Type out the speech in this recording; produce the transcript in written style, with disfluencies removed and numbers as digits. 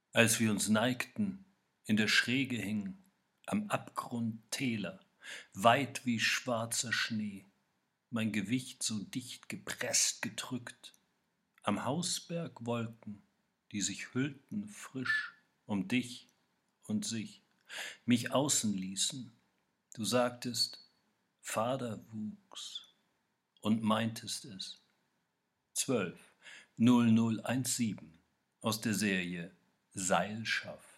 Als wir uns neigten, in der Schräge hing, am Abgrund Täler, weit wie schwarzer Schnee, mein Gewicht so dicht gepresst gedrückt, am Hausberg Wolken, die sich hüllten frisch um dich und sich, mich außen ließen. Du sagtest, Vaterwuchs, und meintest es. 12 0017 aus der Serie Seilschaft.